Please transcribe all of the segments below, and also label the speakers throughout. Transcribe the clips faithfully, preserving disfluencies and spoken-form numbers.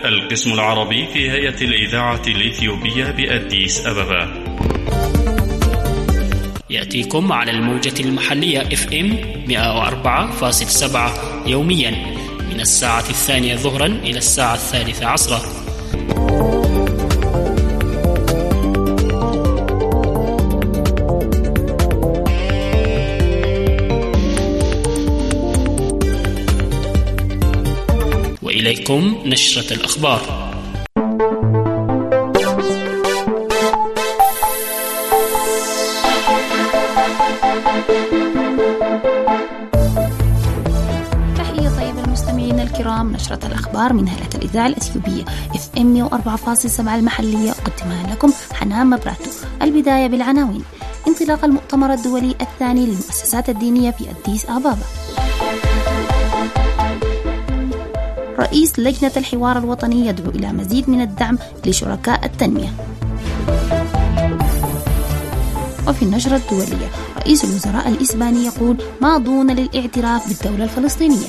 Speaker 1: القسم العربي في هيئة الإذاعة الإثيوبية بأديس أبابا،
Speaker 2: يأتيكم على الموجة المحلية إف إم مئة وأربعة فاصلة سبعة يوميا من الساعة الثانية ظهرا إلى الساعة الثالثة عصرا. وإليكم نشرة الأخبار.
Speaker 3: الكرام، نشرة الأخبار من هيئة الإذاعة الأثيوبية إف إم مئة وأربعة فاصلة سبعة المحلية، أقدمها لكم حنان مبراتو. البداية بالعناوين. انطلاق المؤتمر الدولي الثاني للمؤسسات الدينية في أديس أبابا. رئيس لجنة الحوار الوطني يدعو إلى مزيد من الدعم لشركاء التنمية. وفي النشرة الدولية، رئيس الوزراء الإسباني يقول ماضون للاعتراف بالدولة الفلسطينية.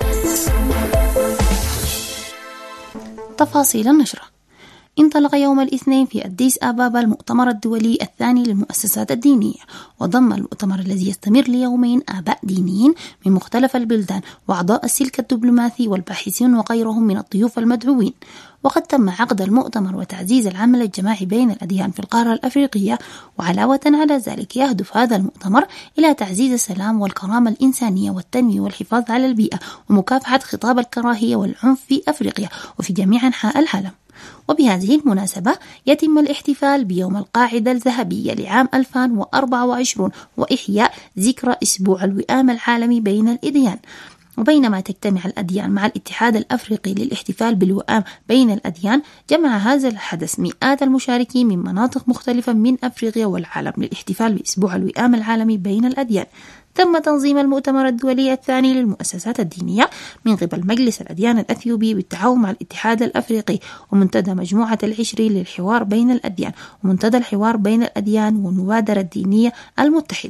Speaker 3: تفاصيل النشرة. انطلق يوم الاثنين في أديس أبابا المؤتمر الدولي الثاني للمؤسسات الدينية، وضم المؤتمر الذي يستمر ليومين آباء دينيين من مختلف البلدان وأعضاء السلك الدبلوماسي والباحثين وغيرهم من الضيوف المدعوين. وقد تم عقد المؤتمر وتعزيز العمل الجماعي بين الأديان في القارة الأفريقية، وعلاوة على ذلك يهدف هذا المؤتمر إلى تعزيز السلام والكرامة الإنسانية والتنمية والحفاظ على البيئة ومكافحة خطاب الكراهية والعنف في أفريقيا وفي جميع أنحاء العالم. وبهذه المناسبة يتم الاحتفال بيوم القاعدة الذهبية لعام ألفين وأربعة وعشرين وإحياء ذكرى أسبوع الوئام العالمي بين الأديان. وبينما تجتمع الأديان مع الاتحاد الأفريقي للاحتفال بالوئام بين الأديان، جمع هذا الحدث مئات المشاركين من مناطق مختلفة من أفريقيا والعالم للاحتفال بأسبوع الوئام العالمي بين الأديان. تم تنظيم المؤتمر الدولي الثاني للمؤسسات الدينية من قبل مجلس الأديان الأثيوبي بالتعاون مع الاتحاد الأفريقي ومنتدى مجموعة العشرين للحوار بين الأديان ومنتدى الحوار بين الأديان والمبادرة الدينية المتحدة.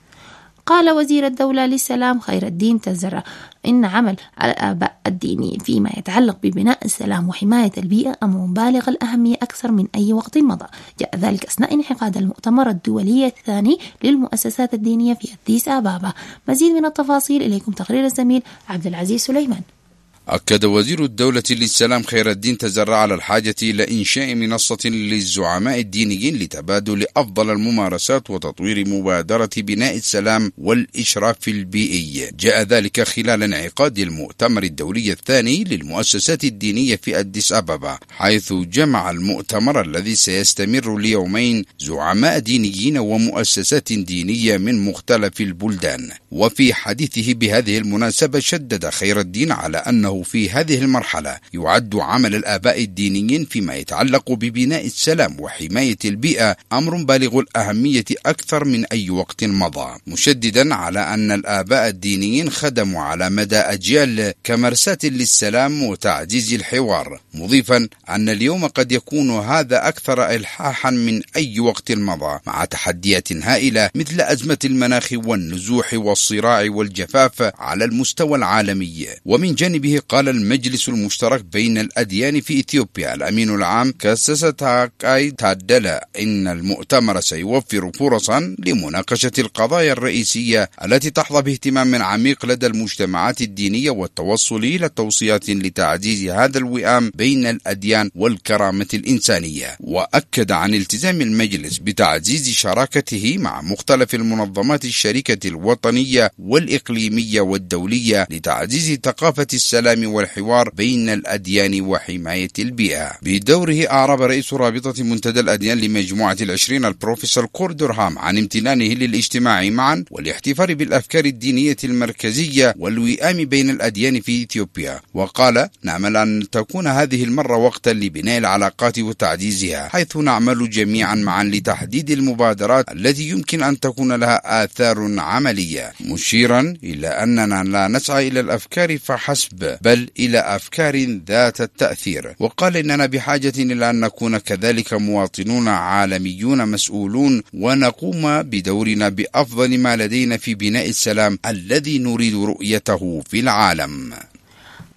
Speaker 3: قال وزير الدولة للسلام خير الدين تزرع إن عمل الآباء الديني فيما يتعلق ببناء السلام وحماية البيئة أمر بالغ الأهمية أكثر من أي وقت مضى. جاء ذلك أثناء انعقاد المؤتمر الدولي الثاني للمؤسسات الدينية في أديس أبابا. مزيد من التفاصيل إليكم تقرير الزميل عبد العزيز سليمان.
Speaker 4: أكد وزير الدولة للسلام خير الدين تزرع على الحاجة إلى إنشاء منصة للزعماء الدينيين لتبادل أفضل الممارسات وتطوير مبادرة بناء السلام والإشراف البيئي. جاء ذلك خلال انعقاد المؤتمر الدولي الثاني للمؤسسات الدينية في أديس أبابا، حيث جمع المؤتمر الذي سيستمر ليومين زعماء دينيين ومؤسسات دينية من مختلف البلدان. وفي حديثه بهذه المناسبة شدد خير الدين على أنه في هذه المرحلة يعد عمل الآباء الدينيين فيما يتعلق ببناء السلام وحماية البيئة أمر بالغ الأهمية أكثر من أي وقت مضى، مشددا على أن الآباء الدينيين خدموا على مدى أجيال كمرساة للسلام وتعزيز الحوار، مضيفا أن اليوم قد يكون هذا أكثر إلحاحا من أي وقت مضى مع تحديات هائلة مثل أزمة المناخ والنزوح والصراع والجفاف على المستوى العالمي. ومن جانبه قال المجلس المشترك بين الأديان في إثيوبيا الأمين العام كاسسة تاكاي تادلا إن المؤتمر سيوفر فرصا لمناقشة القضايا الرئيسية التي تحظى باهتمام عميق لدى المجتمعات الدينية والتوصل إلى توصيات لتعزيز هذا الوئام بين الأديان والكرامة الإنسانية. وأكد عن التزام المجلس بتعزيز شراكته مع مختلف المنظمات الشركة الوطنية والإقليمية والدولية لتعزيز ثقافة السلام والحوار بين الأديان وحماية البيئة. بدوره أعرب رئيس رابطة منتدى الأديان لمجموعة العشرين البروفيسور كوردرهام عن امتنانه للاجتماع معا والاحتفال بالأفكار الدينية المركزية والوئام بين الأديان في إثيوبيا، وقال نأمل أن تكون هذه المرة وقتا لبناء العلاقات وتعزيزها، حيث نعمل جميعا معا لتحديد المبادرات التي يمكن أن تكون لها آثار عملية، مشيرا إلى أننا لا نسعى إلى الأفكار فحسب بل إلى أفكار ذات التأثير. وقال إننا بحاجة إلى أن نكون كذلك مواطنون عالميون مسؤولون ونقوم بدورنا بأفضل ما لدينا في بناء السلام الذي نريد رؤيته في العالم.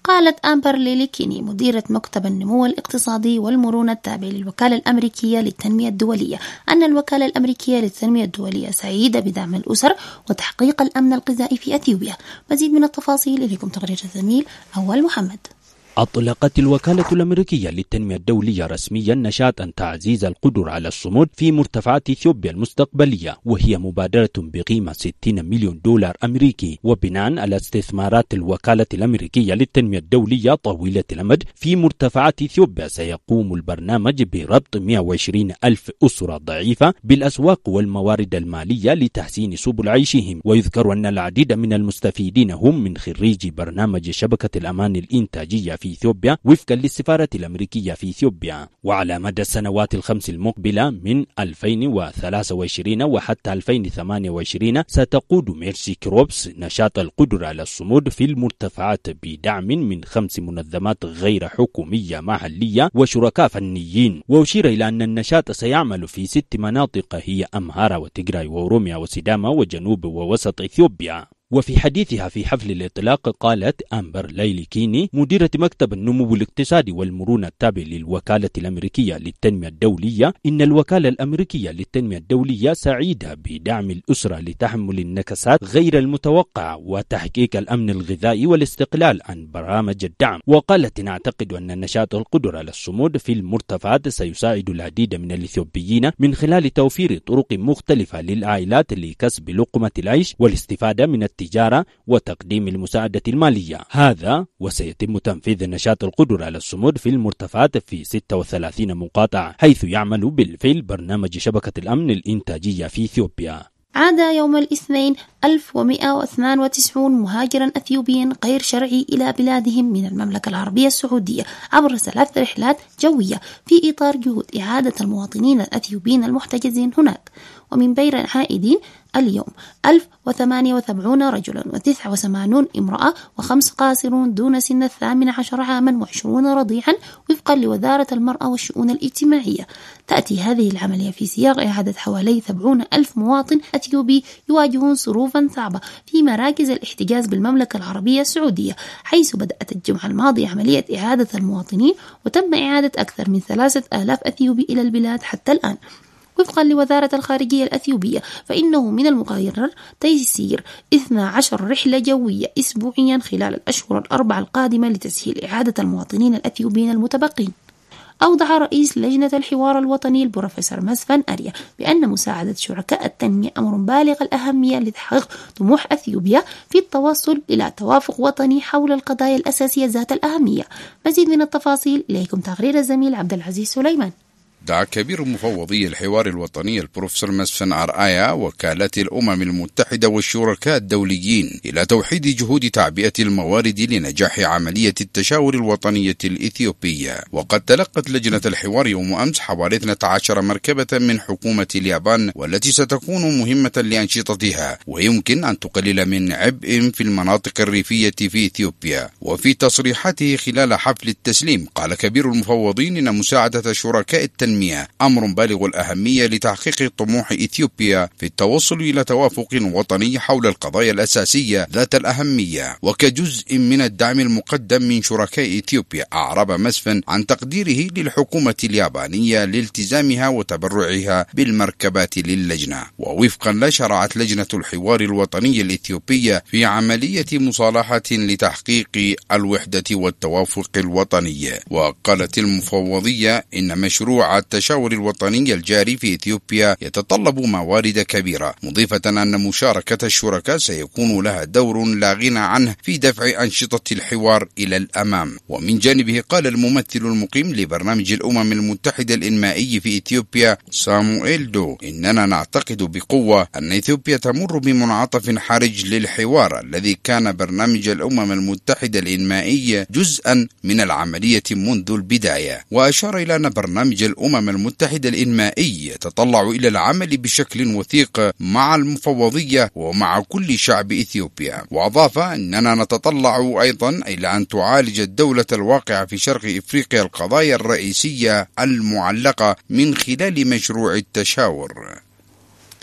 Speaker 3: قالت أمبر ليليكيني مديرة مكتب النمو الاقتصادي والمرونة التابع للوكالة الأمريكية للتنمية الدولية أن الوكالة الأمريكية للتنمية الدولية سعيدة بدعم الأسر وتحقيق الأمن الغذائي في أثيوبيا. مزيد من التفاصيل إليكم تقرير الزميل أول محمد.
Speaker 5: أطلقت الوكالة الأمريكية للتنمية الدولية رسميا نشاطا تعزيز القدرة على الصمود في مرتفعات إثيوبيا المستقبلية، وهي مبادرة بقيمة ستين مليون دولار أمريكي، وبناء على استثمارات الوكالة الأمريكية للتنمية الدولية طويلة الأمد في مرتفعات إثيوبيا. سيقوم البرنامج بربط مئة وعشرين ألف أسرة ضعيفة بالأسواق والموارد المالية لتحسين سبل عيشهم. ويذكر أن العديد من المستفيدين هم من خريجي برنامج شبكة الأمان الإنتاجية في إثيوبيا وفقا للسفارة الأمريكية في إثيوبيا. وعلى مدى السنوات الخمس المقبلة من ألفين وثلاثة وعشرين وحتى ألفين وثمانية وعشرين ستقود ميرسي كروبس نشاط القدرة على الصمود في المرتفعات بدعم من خمس منظمات غير حكومية محلية وشركاء فنيين. وأشير إلى أن النشاط سيعمل في ست مناطق هي أمهارة وتجراي وأوروميا وسيداما وجنوب ووسط إثيوبيا. وفي حديثها في حفل الإطلاق قالت أمبر ليليكيني مديرة مكتب النمو الاقتصادي والمرونة التابع للوكالة الأمريكية للتنمية الدولية إن الوكالة الأمريكية للتنمية الدولية سعيدة بدعم الأسرة لتحمل النكسات غير المتوقعة وتحقيق الأمن الغذائي والاستقلال عن برامج الدعم. وقالت نعتقد أن نشاط القدرة على الصمود في المرتفعات سيساعد العديد من الإثيوبيين من خلال توفير طرق مختلفة للعائلات لكسب لقمة العيش والاستفادة من التجارة وتقديم المساعدة المالية. هذا وسيتم تنفيذ نشاط القدرة على الصمود في المرتفعات في ستة وثلاثين مقاطعة، حيث يعمل بالفعل برنامج شبكة الأمن الإنتاجية في إثيوبيا.
Speaker 3: عاد يوم الاثنين ألف ومئة واثنين وتسعين مهاجرا أثيوبيا غير شرعي إلى بلادهم من المملكة العربية السعودية عبر ثلاث رحلات جوية في إطار جهود إعادة المواطنين الأثيوبيين المحتجزين هناك. ومن بين العائدين اليوم ألف وثمانية وسبعين رجلا وتسعة وثمانين امرأة وخمس قاصرون دون سن الثامن عشر عاما وعشرون رضيعا وفقا لوزارة المرأة والشؤون الاجتماعية. تأتي هذه العملية في سياق إعادة حوالي سبعون ألف مواطن أثيوبي يواجهون ظروفا صعبة في مراكز الاحتجاز بالمملكة العربية السعودية، حيث بدأت الجمعة الماضية عملية إعادة المواطنين وتم إعادة أكثر من ثلاثة آلاف أثيوبي إلى البلاد حتى الآن. وفقا لوزارة الخارجية الأثيوبية فإنه من المقرر تيسير اثنتي عشرة رحلة جوية أسبوعيا خلال الأشهر الأربعة القادمة لتسهيل إعادة المواطنين الأثيوبيين المتبقين. أوضح رئيس لجنة الحوار الوطني البروفيسور مسفن أريا بأن مساعدة شركاء التنمية أمر بالغ الأهمية لتحقيق طموح أثيوبيا في التوصل إلى توافق وطني حول القضايا الأساسية ذات الأهمية. مزيد من التفاصيل إليكم تقرير الزميل عبد العزيز سليمان.
Speaker 4: دعا كبير مفوضي الحوار الوطني البروفيسور مسفن أرآيا وكالات الأمم المتحدة والشركاء الدوليين إلى توحيد جهود تعبئة الموارد لنجاح عملية التشاور الوطنية الإثيوبية. وقد تلقت لجنة الحوار يوم أمس حوالي اثنتي عشرة مركبة من حكومة اليابان، والتي ستكون مهمة لأنشطتها ويمكن أن تقلل من عبء في المناطق الريفية في إثيوبيا. وفي تصريحاته خلال حفل التسليم قال كبير المفوضين إن مساعدة شركاء التنمية أمر بالغ الأهمية لتحقيق طموح إثيوبيا في التوصل إلى توافق وطني حول القضايا الأساسية ذات الأهمية. وكجزء من الدعم المقدم من شركاء إثيوبيا أعرب مسفن عن تقديره للحكومة اليابانية لالتزامها وتبرعها بالمركبات للجنة. ووفقا له شرعت لجنة الحوار الوطني الإثيوبية في عملية مصالحة لتحقيق الوحدة والتوافق الوطني. وقالت المفوضية إن مشروع التشاور الوطني الجاري في إثيوبيا يتطلب موارد كبيرة، مضيفة أن مشاركة الشركاء سيكون لها دور لا غنى عنه في دفع أنشطة الحوار إلى الأمام. ومن جانبه قال الممثل المقيم لبرنامج الأمم المتحدة الإنمائي في إثيوبيا سامويل دو إننا نعتقد بقوة أن إثيوبيا تمر بمنعطف حرج للحوار الذي كان برنامج الأمم المتحدة الإنمائي جزءا من العملية منذ البداية. وأشار إلى أن برنامج الأمم المتحدة الإنمائي يتطلع إلى العمل بشكل وثيق مع المفوضية ومع كل شعب إثيوبيا. وأضاف أننا نتطلع أيضا إلى أن تعالج الدولة الواقعة في شرق إفريقيا القضايا الرئيسية المعلقة من خلال مشروع التشاور.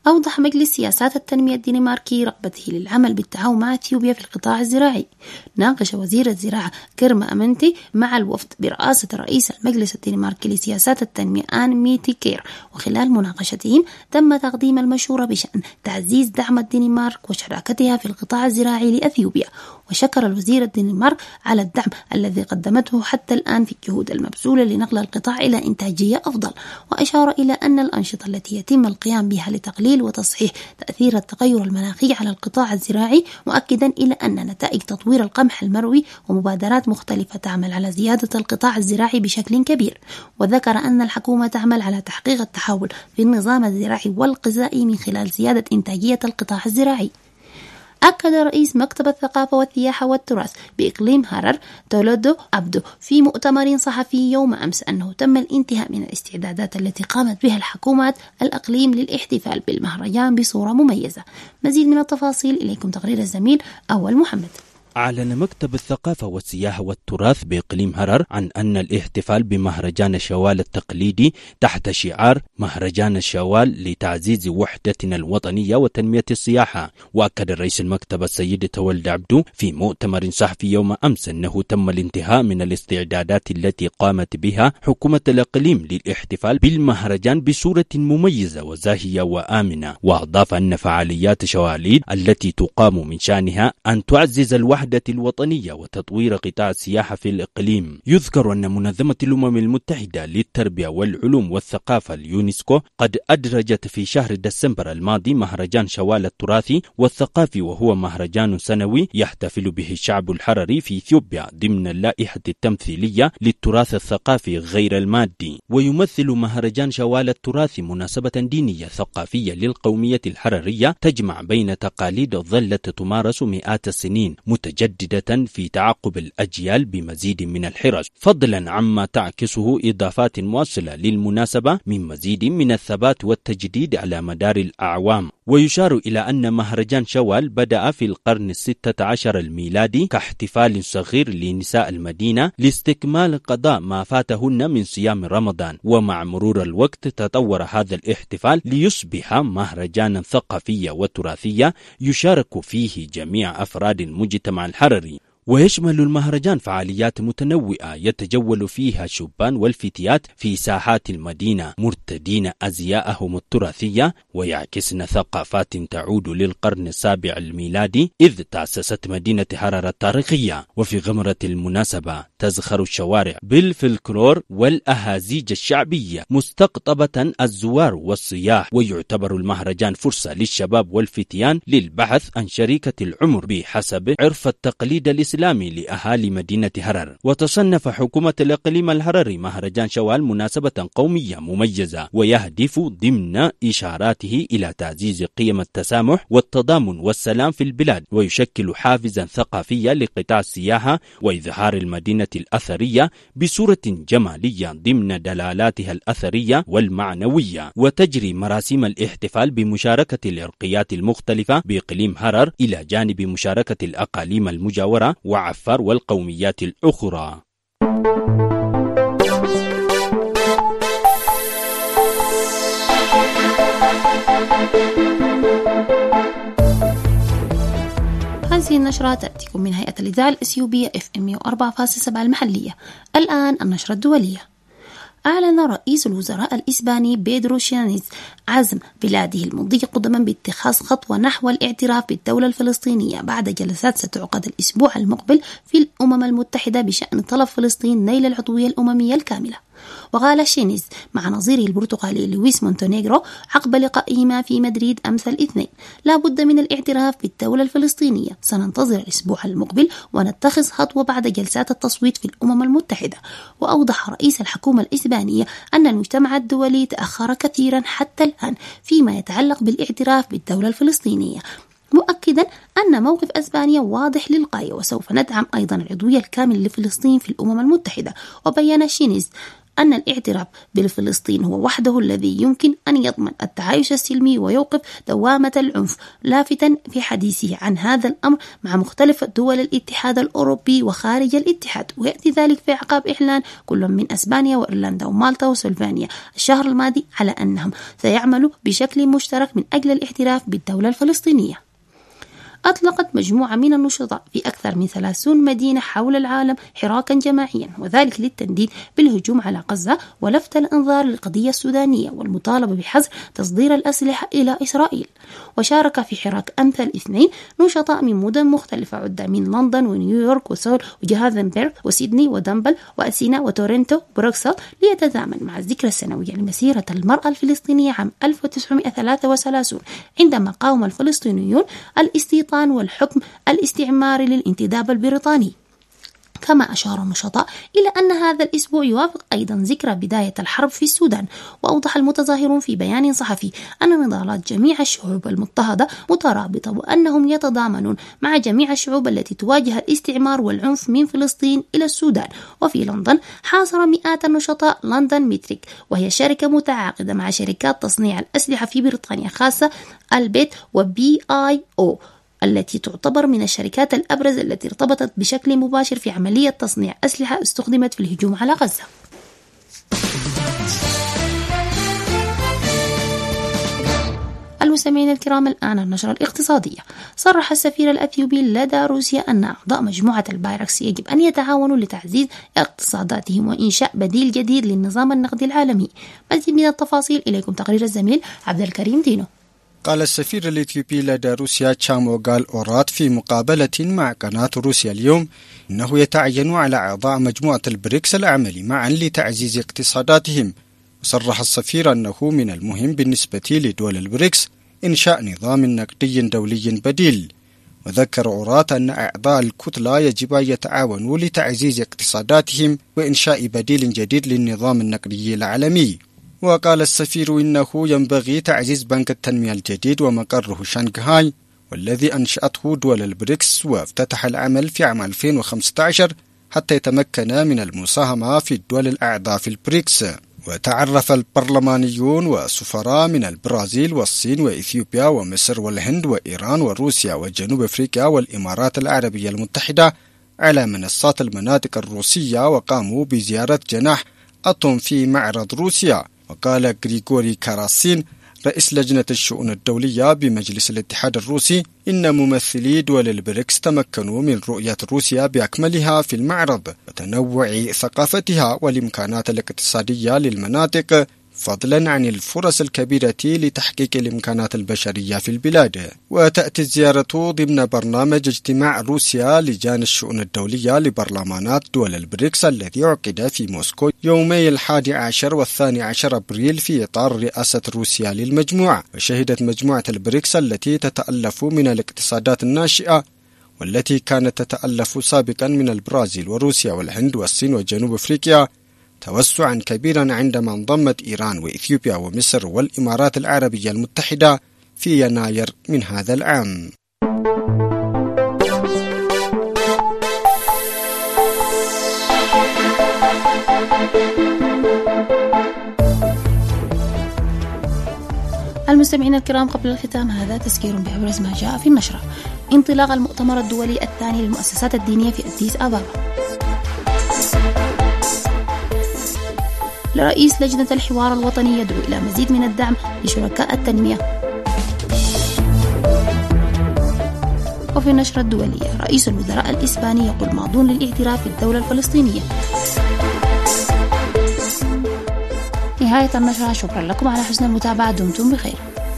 Speaker 3: أوضح مجلس سياسات التنمية الدنماركي رغبته للعمل بالتعاون مع أثيوبيا في القطاع الزراعي. ناقش وزير الزراعة كيرما أمنتي مع الوفد برئاسة رئيس المجلس الدنماركي لسياسات التنمية آن ميتي كير، وخلال مناقشتهم تم تقديم المشورة بشأن تعزيز دعم الدنمارك وشراكتها في القطاع الزراعي لأثيوبيا. وشكر الوزير الدنمارك على الدعم الذي قدمته حتى الآن في الجهود المبذولة لنقل القطاع إلى إنتاجية أفضل، وأشار إلى أن الأنشطة التي يتم القيام بها لتقليل وتصحيح تأثير التغير المناخي على القطاع الزراعي، مؤكدا إلى أن نتائج تطوير القمح المروي ومبادرات مختلفة تعمل على زيادة القطاع الزراعي بشكل كبير. وذكر أن الحكومة تعمل على تحقيق التحول في النظام الزراعي والغذائي من خلال زيادة إنتاجية القطاع الزراعي. أكد رئيس مكتب الثقافة والسياحة والتراث بإقليم هرر تولدو عبدو في مؤتمر صحفي يوم أمس أنه تم الانتهاء من الاستعدادات التي قامت بها الحكومات الإقليم للاحتفال بالمهرجان بصورة مميزة. مزيد من التفاصيل إليكم تقرير الزميل أول محمد.
Speaker 5: أعلن مكتب الثقافة والسياحة والتراث بإقليم هرر عن أن الاحتفال بمهرجان الشوال التقليدي تحت شعار مهرجان الشوال لتعزيز وحدتنا الوطنية وتنمية السياحة. وأكد رئيس المكتب السيد تولد عبدو في مؤتمر صحفي يوم أمس أنه تم الانتهاء من الاستعدادات التي قامت بها حكومة الإقليم للاحتفال بالمهرجان بصورة مميزة وزاهية وآمنة. وأضاف أن فعاليات شواليد التي تقام من شأنها أن تعزز الوحدة الوطنية وتطوير قطاع السياحة في الإقليم. يذكر أن منظمة الأمم المتحدة للتربية والعلوم والثقافة اليونسكو قد أدرجت في شهر ديسمبر الماضي مهرجان شوال التراثي والثقافي، وهو مهرجان سنوي يحتفل به الشعب الحرري في إثيوبيا ضمن اللائحة التمثيلية للتراث الثقافي غير المادي. ويمثل مهرجان شوال التراثي مناسبة دينية ثقافية للقومية الحررية تجمع بين تقاليد ظلت تمارس مئات السنين متجددة في تعقب الأجيال بمزيد من الحرص، فضلا عما تعكسه إضافات مواصلة للمناسبة من مزيد من الثبات والتجديد على مدار الأعوام. ويشار إلى أن مهرجان شوال بدأ في القرن الستة عشر الميلادي كاحتفال صغير لنساء المدينة لاستكمال قضاء ما فاتهن من صيام رمضان، ومع مرور الوقت تطور هذا الاحتفال ليصبح مهرجانا ثقافيا وتراثيا يشارك فيه جميع أفراد المجتمع الحرري. ويشمل المهرجان فعاليات متنوعة يتجول فيها الشبان والفتيات في ساحات المدينة مرتدين أزياءهم التراثية ويعكسن ثقافات تعود للقرن السابع الميلادي إذ تأسست مدينة هرر التاريخية. وفي غمرة المناسبة تزخر الشوارع بالفلكلور والأهازيج الشعبية مستقطبة الزوار والسياح. ويعتبر المهرجان فرصة للشباب والفتيان للبحث عن شريكة العمر بحسب عرف التقليد الإسلامي لأهالي مدينة هرر. وتصنف حكومة الإقليم الحرري مهرجان شوال مناسبة قومية مميزة ويهدف ضمن إشاراته إلى تعزيز قيم التسامح والتضامن والسلام في البلاد، ويشكل حافزا ثقافيا لقطاع السياحة وإظهار المدينة الأثرية بصورة جمالية ضمن دلالاتها الأثرية والمعنوية. وتجري مراسم الاحتفال بمشاركة العرقيات المختلفة بإقليم هرر إلى جانب مشاركة الأقاليم المجاورة وعفار والقوميات الأخرى.
Speaker 3: هذه النشرة تأتيكم من هيئة الإذاعة الإثيوبية إف إم مئة وأربعة فاصلة سبعة المحلية. الآن النشرة الدولية. أعلن رئيس الوزراء الإسباني بيدرو شانيز عزم بلاده المضي قدما باتخاذ خطوة نحو الاعتراف بالدولة الفلسطينية بعد جلسات ستعقد الأسبوع المقبل في الأمم المتحدة بشأن طلب فلسطين نيل العضوية الأممية الكاملة. وقال شينيز مع نظيره البرتغالي لويس مونتينيغرو عقب لقائهما في مدريد أمس الاثنين: لا بد من الاعتراف بالدولة الفلسطينية، سننتظر الأسبوع المقبل ونتخذ خطوة بعد جلسات التصويت في الأمم المتحدة. وأوضح رئيس الحكومة الإسبانية أن المجتمع الدولي تأخر كثيرا حتى الآن فيما يتعلق بالاعتراف بالدولة الفلسطينية، مؤكدا أن موقف أسبانيا واضح للغاية وسوف ندعم أيضا العضوية الكاملة لفلسطين في الأمم المتحدة. وبيّن شينيز أن الاعتراف بالفلسطين هو وحده الذي يمكن أن يضمن التعايش السلمي ويوقف دوامة العنف، لافتا في حديثه عن هذا الأمر مع مختلف دول الاتحاد الأوروبي وخارج الاتحاد، ويأتي ذلك في أعقاب إعلان كل من أسبانيا وإيرلندا ومالطا وسلوفينيا الشهر الماضي على أنهم سيعملوا بشكل مشترك من أجل الاعتراف بالدولة الفلسطينية. أطلقت مجموعة من النشطاء في أكثر من ثلاثين مدينة حول العالم حراكا جماعيا، وذلك للتنديد بالهجوم على غزة ولفت الأنظار للقضية السودانية والمطالبة بحظر تصدير الأسلحة إلى إسرائيل. وشارك في حراك أمس الاثنين نشطاء من مدن مختلفة عدة من لندن ونيويورك وسول وجوهانسبرغ وسيدني ودمبل وأثينا وتورنتو وبروكسل، ليتزامن مع الذكرى السنوية لمسيرة المرأة الفلسطينية عام ألف وتسعمائة وثلاثة وثلاثين، عندما قاوم الفلسطينيون الاستيطان والحكم الاستعماري للانتداب البريطاني. كما أشار النشطاء إلى أن هذا الأسبوع يوافق أيضا ذكرى بداية الحرب في السودان. وأوضح المتظاهرون في بيان صحفي أن نضالات جميع الشعوب المضطهدة مترابطة، وأنهم يتضامنون مع جميع الشعوب التي تواجه الاستعمار والعنف من فلسطين إلى السودان. وفي لندن حاصر مئات النشطاء لندن ميتريك، وهي شركة متعاقدة مع شركات تصنيع الأسلحة في بريطانيا خاصة البيت وبي آي أو، التي تعتبر من الشركات الأبرز التي ارتبطت بشكل مباشر في عملية تصنيع أسلحة استخدمت في الهجوم على غزة. المستمعين الكرام، الآن النشرة الاقتصادية. صرح السفير الأثيوبي لدى روسيا أن أعضاء مجموعة البايركس يجب أن يتعاونوا لتعزيز اقتصاداتهم وإنشاء بديل جديد للنظام النقدي العالمي. مزيد من التفاصيل إليكم تقرير الزميل عبد الكريم دينو.
Speaker 6: قال السفير الإثيوبي لدى روسيا تشاموغال أورات في مقابلة مع قناة روسيا اليوم إنه يتعين على أعضاء مجموعة البريكس العمل معا لتعزيز اقتصاداتهم. وصرح السفير أنه من المهم بالنسبة لدول البريكس إنشاء نظام نقدي دولي بديل. وذكر أورات أن أعضاء الكتلة يجب أن يتعاونوا لتعزيز اقتصاداتهم وإنشاء بديل جديد للنظام النقدي العالمي. وقال السفير إنه ينبغي تعزيز بنك التنمية الجديد ومقره شانغهاي، والذي أنشأته دول البريكس وافتتح العمل في عام ألفين وخمسة عشر حتى يتمكن من المساهمة في الدول الأعضاء في البريكس. وتعرف البرلمانيون والسفراء من البرازيل والصين وإثيوبيا ومصر والهند وإيران وروسيا وجنوب أفريقيا والإمارات العربية المتحدة على منصات المناطق الروسية، وقاموا بزيارة جناح أطوم في معرض روسيا. وقال غريغوري كاراسين رئيس لجنة الشؤون الدولية بمجلس الاتحاد الروسي إن ممثلي دول البريكس تمكنوا من رؤية روسيا بأكملها في المعرض وتنوع ثقافتها والإمكانات الاقتصادية للمناطق، فضلا عن الفرص الكبيرة لتحقيق الإمكانات البشرية في البلاد. وتأتي الزيارة ضمن برنامج اجتماع روسيا لجان الشؤون الدولية لبرلمانات دول البريكس الذي عقد في موسكو يومي الحادي عشر والثاني عشر أبريل في إطار رئاسة روسيا للمجموعة. وشهدت مجموعة البريكس التي تتألف من الاقتصادات الناشئة والتي كانت تتألف سابقا من البرازيل وروسيا والهند والصين وجنوب أفريقيا توسعا كبيرا عندما انضمت إيران وإثيوبيا ومصر والإمارات العربية المتحدة في يناير من هذا العام.
Speaker 3: المستمعين الكرام، قبل الختام هذا تذكير بأبرز ما جاء في النشرة. انطلاق المؤتمر الدولي الثاني للمؤسسات الدينية في أديس أبابا. لرئيس لجنة الحوار الوطني يدعو إلى مزيد من الدعم لشركاء التنمية. وفي النشرة الدولية رئيس الوزراء الإسباني يقول ماضون للاعتراف بالدولة الفلسطينية. نهاية النشرة، شكرا لكم على حسن المتابعة، دمتم بخير.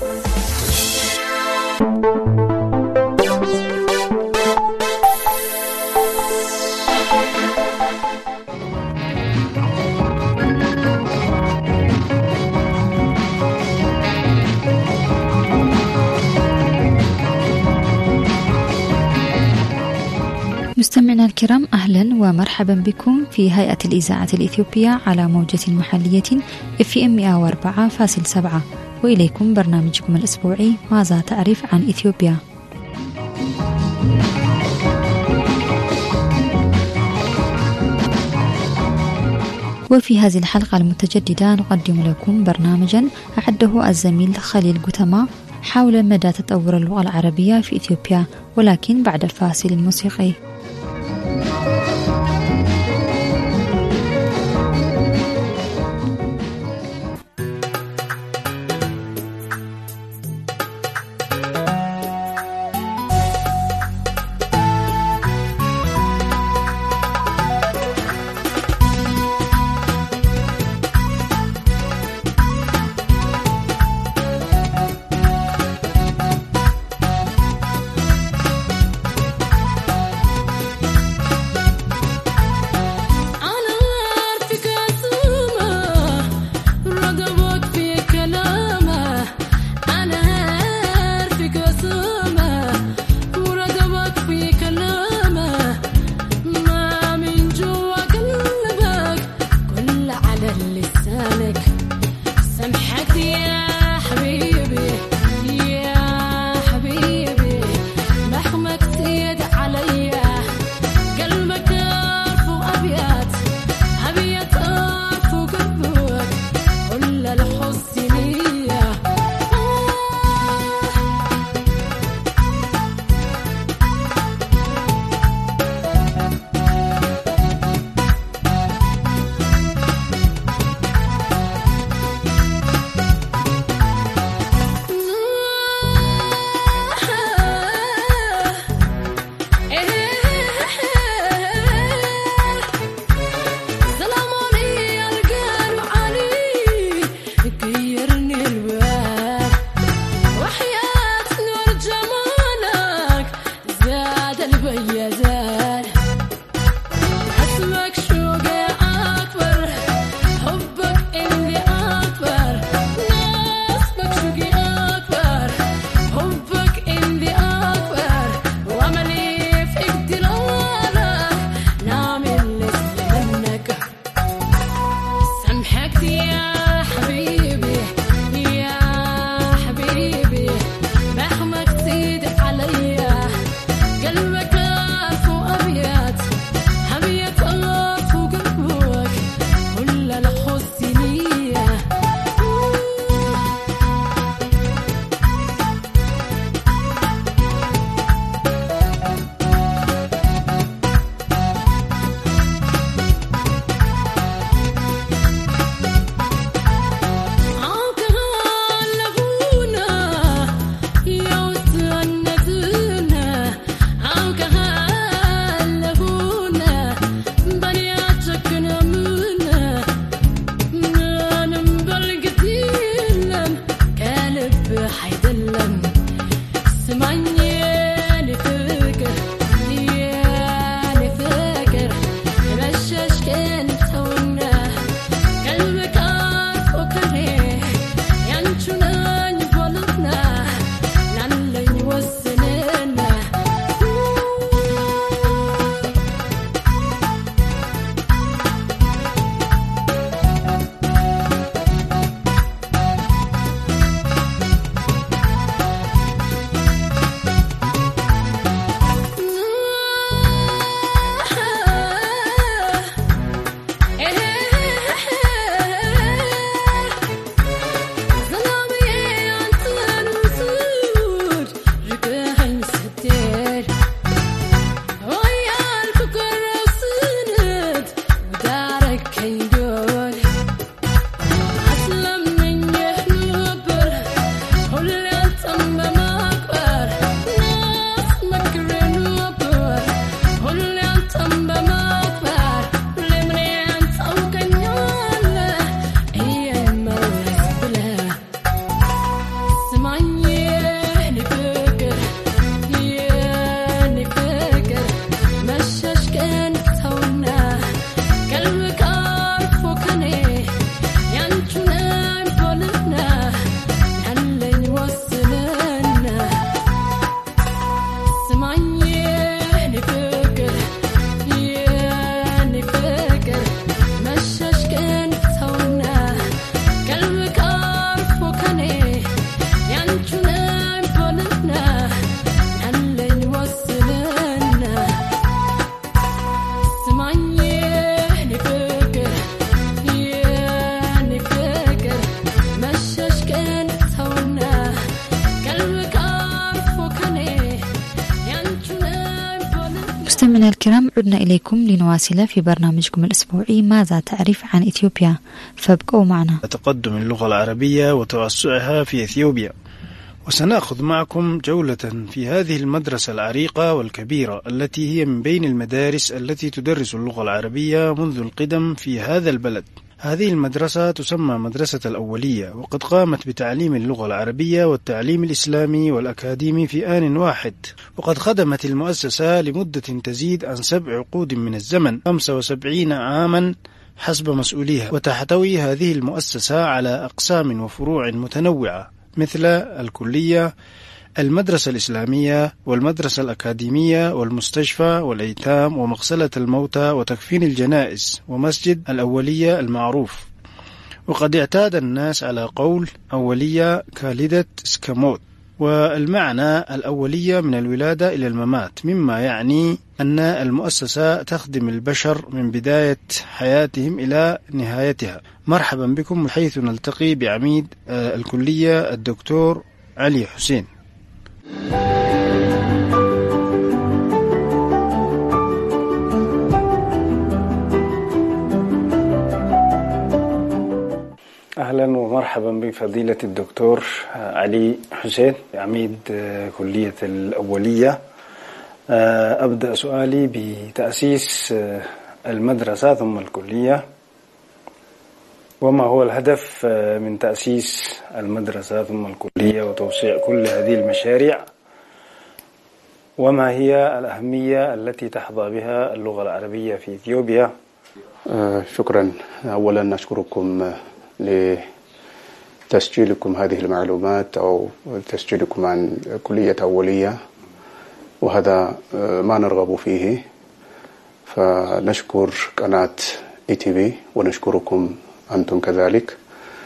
Speaker 7: مستمعينا الكرام، أهلا ومرحبا بكم في هيئة الإذاعة الإثيوبية على موجة محلية إف إم مئة وأربعة فاصلة سبعة، وإليكم برنامجكم الأسبوعي ماذا تعرف عن إثيوبيا. وفي هذه الحلقة المتجددة نقدم لكم برنامجا أعده الزميل خليل قتما حول مدى تطور اللغة العربية في إثيوبيا، ولكن بعد الفاصل الموسيقي. مستمعينا الكرام، عدنا إليكم لنواصل في برنامجكم الأسبوعي ماذا تعرف عن إثيوبيا، فابقوا معنا.
Speaker 8: تقدم اللغة العربية وتوسعها في إثيوبيا، وسنأخذ معكم جولة في هذه المدرسة العريقة والكبيرة التي هي من بين المدارس التي تدرس اللغة العربية منذ القدم في هذا البلد. هذه المدرسة تسمى مدرسة الأولية، وقد قامت بتعليم اللغة العربية والتعليم الإسلامي والأكاديمي في آن واحد، وقد خدمت المؤسسة لمدة تزيد عن سبع عقود من الزمن، خمسة وسبعين عاما حسب مسؤوليها. وتحتوي هذه المؤسسة على أقسام وفروع متنوعة مثل الكلية، المدرسة الإسلامية، والمدرسة الأكاديمية، والمستشفى، والأيتام، ومغسلة الموتى، وتكفين الجنائز، ومسجد الأولية المعروف. وقد اعتاد الناس على قول أولية كالدة سكاموت، والمعنى الأولية من الولادة إلى الممات، مما يعني أن المؤسسة تخدم البشر من بداية حياتهم إلى نهايتها. مرحبا بكم، حيث نلتقي بعميد الكلية الدكتور علي حسين. أهلا ومرحبا بفضيلة الدكتور علي حسين، عميد كلية الأولية. أبدأ سؤالي بتأسيس المدرسة ثم الكلية، وما هو الهدف من تأسيس المدرسة ثم الكلية وتوسيع كل هذه المشاريع، وما هي الأهمية التي تحظى بها اللغة العربية في إثيوبيا؟
Speaker 9: آه شكرا. أولا نشكركم لتسجيلكم هذه المعلومات أو تسجيلكم عن كلية أولية، وهذا ما نرغب فيه، فنشكر قناة إي تي في ونشكركم أنتم كذلك.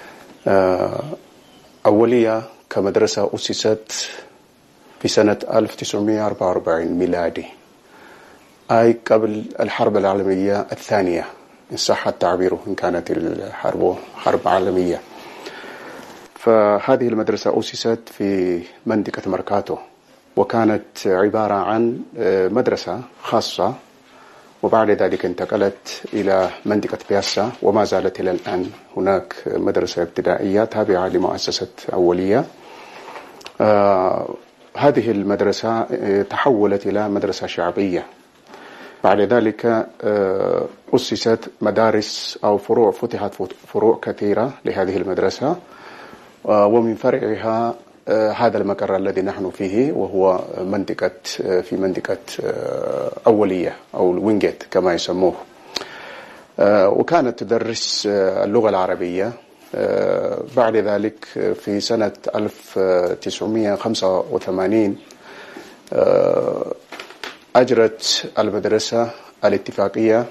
Speaker 9: أولية كمدرسة أسست في سنة ألف وتسعمائة وأربعة وأربعين ميلادي، أي قبل الحرب العالمية الثانية إن صح التعبير، إن كانت الحرب حرب عالمية. فهذه المدرسة أسست في منطقة ماركاتو، وكانت عبارة عن مدرسة خاصة، وبعد ذلك انتقلت إلى منطقة بياسا، وما زالت إلى الآن هناك مدرسة ابتدائية تابعة لمؤسسة أولية. آه هذه المدرسة تحولت إلى مدرسة شعبية. بعد ذلك آه أسست مدارس أو فروع، فتحت فروع كثيرة لهذه المدرسة، آه ومن فرعها آه هذا المقر الذي نحن فيه، وهو منطقة آه في منطقة آه أولية أو الوينجيت كما يسموه. آه وكانت تدرس آه اللغة العربية. آه بعد ذلك في سنة ألف وتسعمائة وخمسة وثمانين آه أجرت المدرسة الاتفاقية،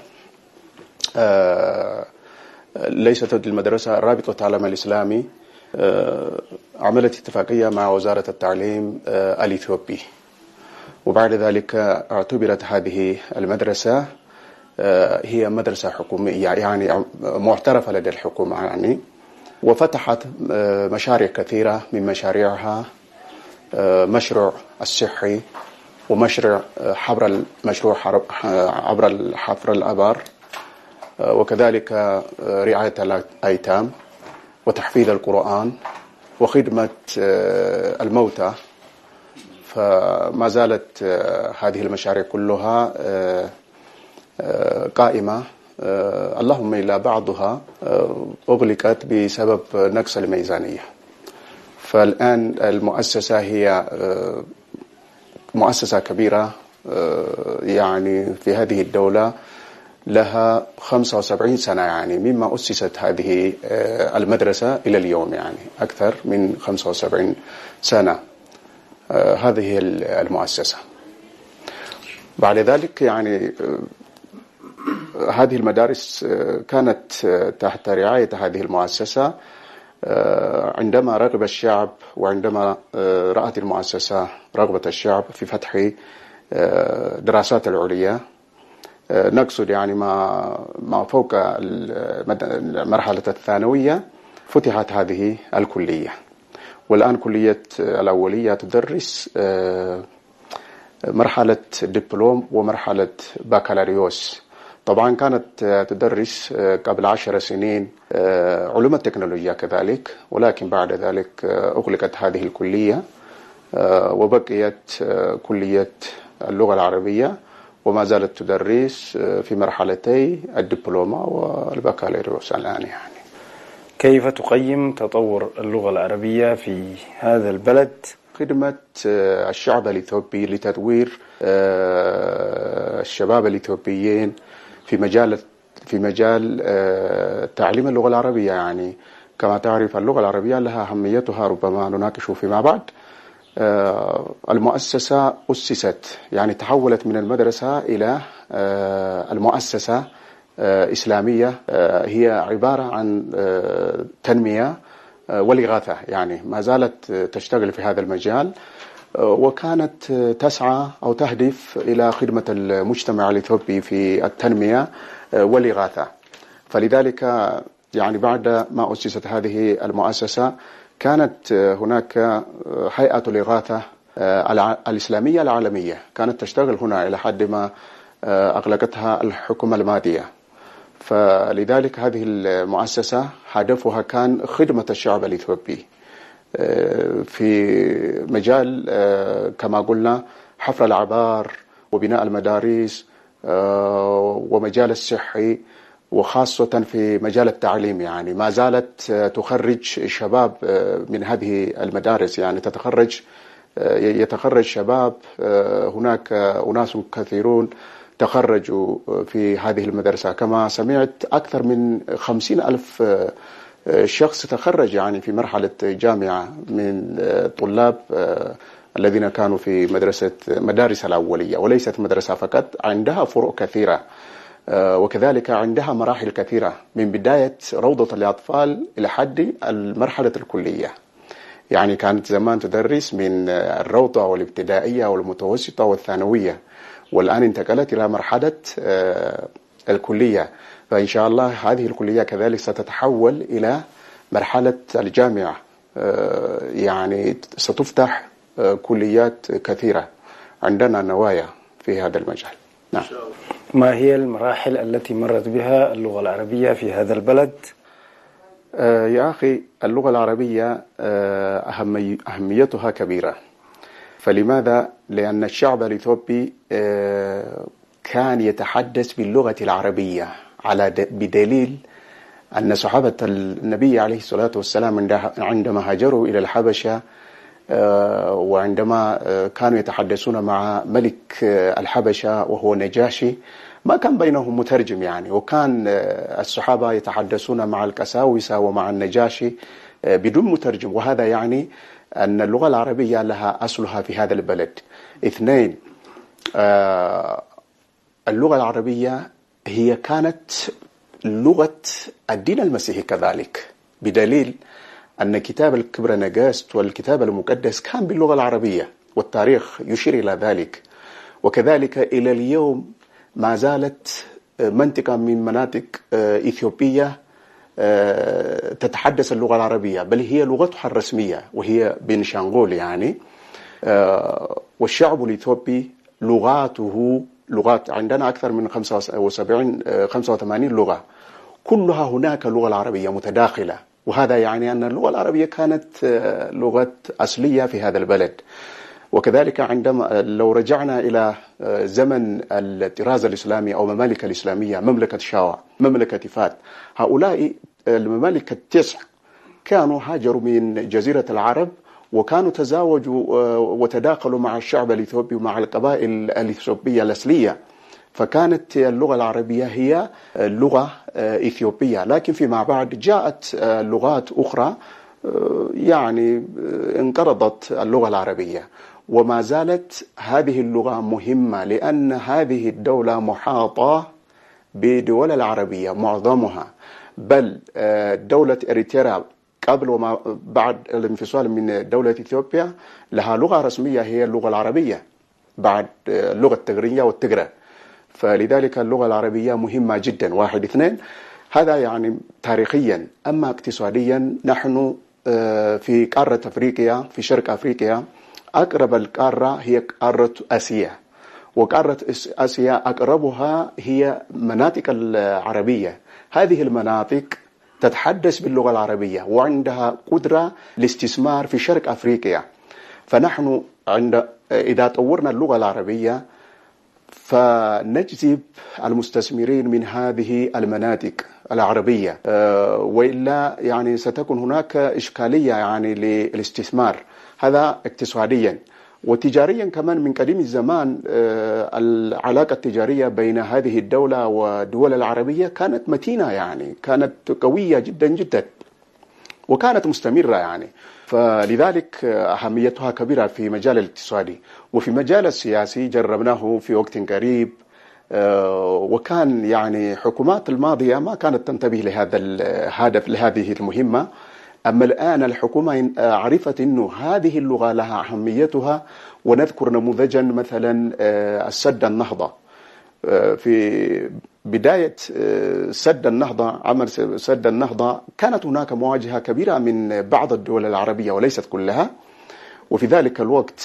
Speaker 9: آه ليست المدرسة رابطة العالم الإسلامي، آه عملت اتفاقية مع وزارة التعليم آه الإثيوبي. وبعد ذلك اعتبرت هذه المدرسة آه هي مدرسة حكومية، يعني معترفة لدى الحكومة يعني، وفتحت آه مشاريع كثيرة. من مشاريعها آه مشروع الصحي، ومشروع حبر المشروع عبر حفر الآبار، وكذلك رعاية الأيتام، وتحفيظ القرآن، وخدمة الموتى. فما زالت هذه المشاريع كلها قائمة، اللهم إلا بعضها أغلقت بسبب نقص الميزانية. فالآن المؤسسة هي مؤسسة كبيرة، يعني في هذه الدولة لها خمسة وسبعين سنة، يعني مما أسست هذه المدرسة إلى اليوم، يعني أكثر من خمسة وسبعين سنة هذه المؤسسة. بعد ذلك يعني هذه المدارس كانت تحت رعاية هذه المؤسسة. عندما رغب الشعب، وعندما رأت المؤسسة رغبة الشعب في فتح دراسات العليا، نقصد يعني ما ما فوق المرحلة الثانوية، فتحت هذه الكلية. والآن كلية الأولية تدرس مرحلة دبلوم ومرحلة بكالوريوس. طبعا كانت تدرس قبل عشر سنين علوم التكنولوجيا كذلك، ولكن بعد ذلك أغلقت هذه الكلية وبقيت كلية اللغة العربية، وما زالت تدرس في مرحلتي الدبلومة والبكالوريوس الآن. يعني
Speaker 8: كيف تقيم تطور اللغة العربية في هذا البلد؟
Speaker 9: خدمة الشعب الإثيوبي لتطوير الشباب الإثيوبيين في مجال في مجال تعليم اللغة العربية. يعني كما تعرف اللغة العربية لها أهميتها، ربما نناقش فيما بعد. المؤسسة أسست، يعني تحولت من المدرسة إلى المؤسسة إسلامية، هي عبارة عن تنمية والإغاثة، يعني ما زالت تشتغل في هذا المجال، وكانت تسعى أو تهدف إلى خدمة المجتمع الإثيوبي في التنمية والإغاثة. فلذلك يعني بعد ما أسست هذه المؤسسة كانت هناك هيئة الإغاثة الإسلامية العالمية، كانت تشتغل هنا إلى حد ما أغلقتها الحكومة المادية. فلذلك هذه المؤسسة هدفها كان خدمة الشعب الإثيوبي في مجال كما قلنا حفر الآبار وبناء المدارس ومجال الصحي، وخاصة في مجال التعليم. يعني ما زالت تخرج شباب من هذه المدارس، يعني تتخرج يتخرج شباب. هناك أناس كثيرون تخرجوا في هذه المدرسة، كما سمعت أكثر من خمسين ألف شخص تخرج يعني في مرحلة جامعة من طلاب الذين كانوا في مدرسة مدارس الأولية، وليست مدرسة فقط، عندها فروع كثيرة، وكذلك عندها مراحل كثيرة من بداية روضة الأطفال إلى حد المرحلة الكلية. يعني كانت زمان تدرس من الروضة والابتدائية والمتوسطة والثانوية، والآن انتقلت إلى مرحلة الكلية. فإن شاء الله هذه الكلية كذلك ستتحول إلى مرحلة الجامعة، يعني ستفتح كليات كثيرة، عندنا نوايا في هذا المجال. نعم.
Speaker 8: ما هي المراحل التي مرت بها اللغة العربية في هذا البلد؟
Speaker 9: آه يا أخي، اللغة العربية آه أهمي أهميتها كبيرة. فلماذا؟ لأن الشعب الإثيوبي آه كان يتحدث باللغة العربية، على بدليل أن صحابة النبي عليه الصلاة والسلام عندما هاجروا إلى الحبشة وعندما كانوا يتحدثون مع ملك الحبشة وهو نجاشي، ما كان بينهم مترجم يعني، وكان الصحابة يتحدثون مع القساوسة ومع النجاشي بدون مترجم. وهذا يعني أن اللغة العربية لها أصلها في هذا البلد. اثنين، اللغة العربية هي كانت لغة الدين المسيحي كذلك، بدليل أن كتاب الكبرى نجاست والكتاب المقدس كان باللغة العربية، والتاريخ يشير إلى ذلك. وكذلك إلى اليوم ما زالت منطقة من مناطق إثيوبية تتحدث اللغة العربية، بل هي لغتها الرسمية وهي بنشانغول يعني. والشعب الإثيوبي لغاته لغات، عندنا أكثر من خمسة وسبعين خمسة وثمانين لغة، كلها هناك اللغة العربية متداخلة. وهذا يعني أن اللغة العربية كانت لغة أصلية في هذا البلد. وكذلك عندما لو رجعنا إلى زمن الطراز الإسلامي أو الممالك الإسلامية، مملكة شاوا، مملكة فات، هؤلاء الممالك التسع كانوا هاجروا من جزيرة العرب، وكانوا تزاوجوا وتداخلوا مع الشعب الإثيوبي ومع القبائل الإثيوبية الأصلية. فكانت اللغة العربية هي لغة إثيوبية، لكن فيما بعد جاءت لغات أخرى يعني انقرضت اللغة العربية. وما زالت هذه اللغة مهمة، لأن هذه الدولة محاطة بدول العربية معظمها، بل دولة إريتريا قبل وما بعد الانفصال من دولة إثيوبيا لها لغة رسمية هي اللغة العربية بعد اللغة التغرية والتغرى. فلذلك اللغة العربية مهمة جدا. واحد اثنين، هذا يعني تاريخيا. أما اقتصاديا، نحن في قارة أفريقيا، في شرق أفريقيا، أقرب القارة هي قارة آسيا، وقارة آسيا أقربها هي مناطق العربية. هذه المناطق تتحدث باللغة العربية وعندها قدرة لاستثمار في شرق أفريقيا. فنحن عند إذا طورنا اللغة العربية فنجذب المستثمرين من هذه المناطق العربية، وإلا يعني ستكون هناك إشكالية يعني للاستثمار، هذا اقتصاديا. وتجاريا كمان من قديم الزمان العلاقة التجارية بين هذه الدولة والدول العربية كانت متينة، يعني كانت قوية جدا جدا وكانت مستمرة يعني. فلذلك أهميتها كبيرة في مجال الاقتصادي. وفي مجال السياسي جربناه في وقت قريب، وكان يعني حكومات الماضية ما كانت تنتبه لهذا الهدف، لهذه المهمة. أما الآن الحكومة عرفت أنه هذه اللغة لها أهميتها. ونذكر نموذجا مثلا السد النهضة. في بداية سد النهضة، عمل سد النهضة، كانت هناك مواجهة كبيرة من بعض الدول العربية وليست كلها. وفي ذلك الوقت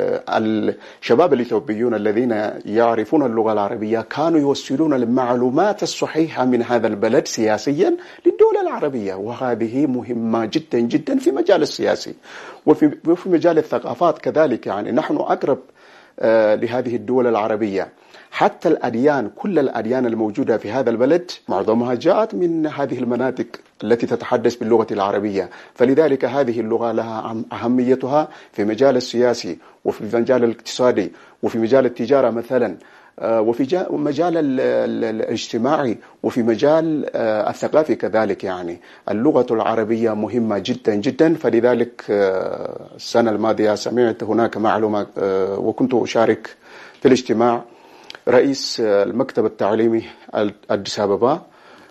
Speaker 9: الشباب الإثيوبيون الذين يعرفون اللغة العربية كانوا يوصلون المعلومات الصحيحة من هذا البلد سياسيا للدول العربية، وهذه مهمة جدا جدا في مجال السياسي. وفي وفي مجال الثقافات كذلك، يعني نحن أقرب لهذه الدول العربية. حتى الأديان، كل الأديان الموجودة في هذا البلد معظمها جاءت من هذه المناطق التي تتحدث باللغة العربية. فلذلك هذه اللغة لها أهميتها في مجال السياسي وفي مجال الاقتصادي وفي مجال التجارة مثلا، وفي مجال الاجتماعي وفي مجال الثقافي كذلك. يعني اللغة العربية مهمة جدا جدا. فلذلك السنة الماضية سمعت هناك معلومة وكنت أشارك في الاجتماع رئيس المكتب التعليمي أديس أبابا،